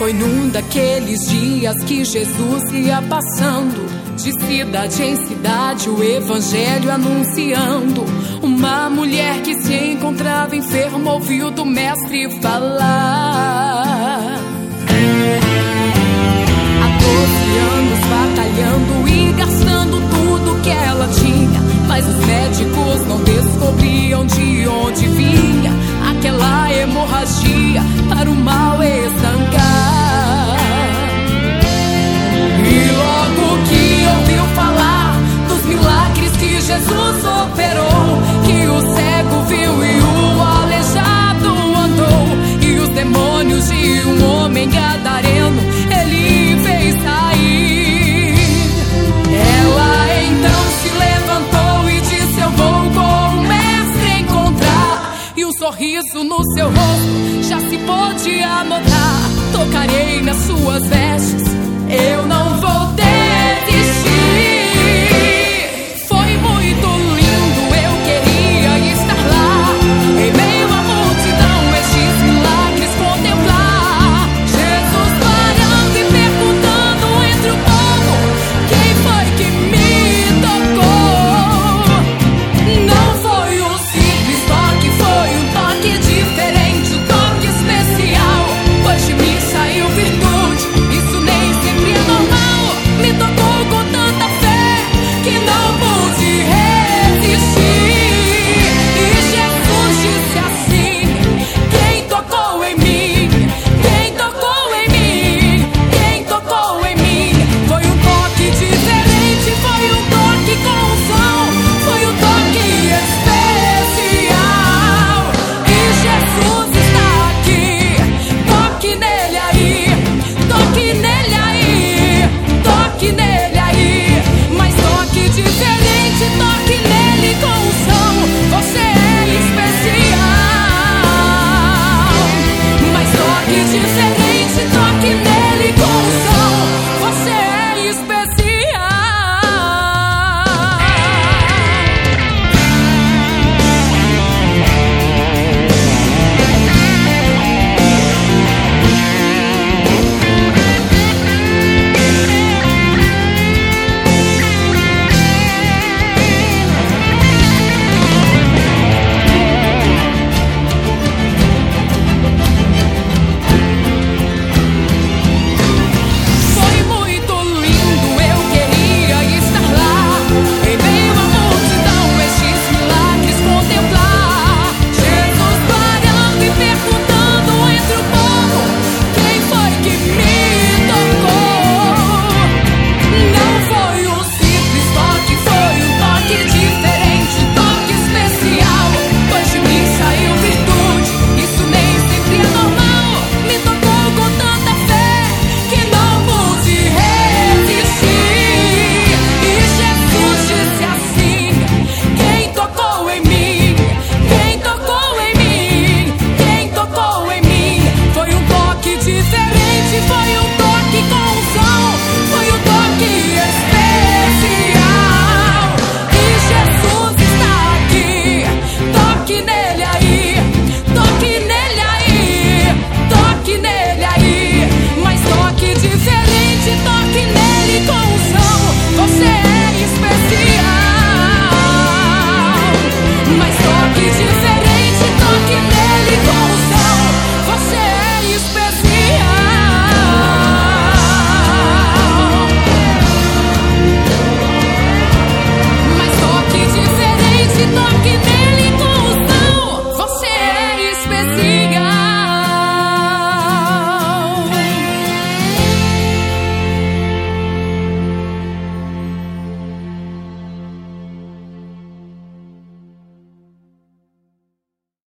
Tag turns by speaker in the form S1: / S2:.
S1: Foi num daqueles dias que Jesus ia passando de cidade em cidade, o evangelho anunciando. Uma mulher que se encontrava enferma ouviu do mestre falar. Há 12 anos batalhando e gastando tudo que ela tinha, mas os médicos não descobriam de onde vinha aquela hemorragia para o mal estancar. E logo que ouviu falar dos milagres que Jesus operou, que o cego viu e o aleijado andou, e os demônios de um homem gadareno ele fez sair. Ela então se levantou e disse: eu vou com o mestre encontrar. E um sorriso no seu rosto já se pôde anotar. Tocarei nas suas vestes, eu não vou desistir. Foi muito lindo, eu queria estar lá, em meio à multidão, estes milagres contemplar. Jesus parando e perguntando entre o povo: quem foi que me tocou? Não foi um simples toque, foi um toque diferente, um toque especial, pois de mim saiu virtude, isso nem sempre é normal. Me tocou com tanta fé que não pude resistir. E Jesus disse assim: quem tocou em mim? Quem tocou em mim? Quem tocou em mim? Foi um toque diferente, foi um toque com unção, foi um toque especial. E Jesus está aqui, toque nele aí, toque nele aí, toque nele aí. Mas toque diferente, toque nele com unção, você é especial. Mas toque diferente, toque nele com unção, você é especial. Foi muito lindo, eu queria estar lá, em meio à multidão, estes milagres contemplar. Jesus parando e perguntando entre o povo: quem foi que me tocou? Não foi um simples toque, foi um toque diferente, um toque especial, pois de mim saiu virtude, isso nem sempre é normal. Me tocou com tanta fé que não pude resistir. E Jesus disse assim: quem tocou em mim? Quem tocou em mim? Quem tocou em mim? Foi um toque diferente, foi um